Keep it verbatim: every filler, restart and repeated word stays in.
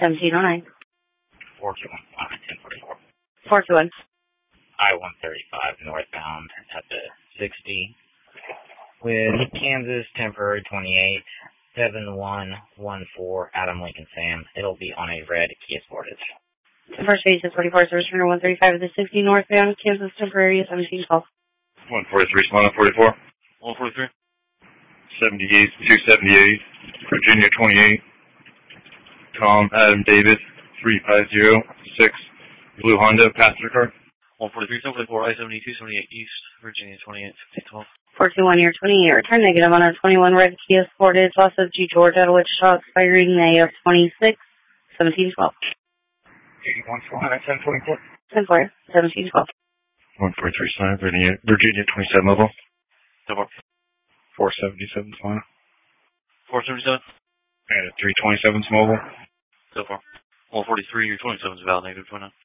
seventeen oh nine. four two one five, ten forty-four. four two one. I one thirty-five northbound at the sixty with Kansas temporary twenty-eight, seven one one four, Adam Lincoln Sam. It'll be on a red Kia Sportage. First base is forty-four, service runner one thirty-five at the sixty northbound, Kansas temporary seventeen twelve. one forty-three, Solana forty-four. one forty-three. seventy-eight, two seventy-eight, Virginia twenty-eight. Tom Adam David, three five zero six, Blue Honda, passenger car. one forty-three, seven forty-four, I seventy-two, seventy-eight East, Virginia twenty-eight, fifteen twelve. four two one, year twenty-eight, return negative on our twenty-one red Kia Sportage, Los F G, Georgia, Wichita, expiring May of twenty-six, seventeen twelve. eighty-one, Solana, ten twenty-four. ten four, seventeen twelve. one forty-three, Solana, Virginia, Virginia twenty-seven level. ten four. four seventy-seven, Solana. four seventy-seven. And a three twenty-seven, mobile. So far. one forty-three, your twenty-seven is valid, negative twenty-nine.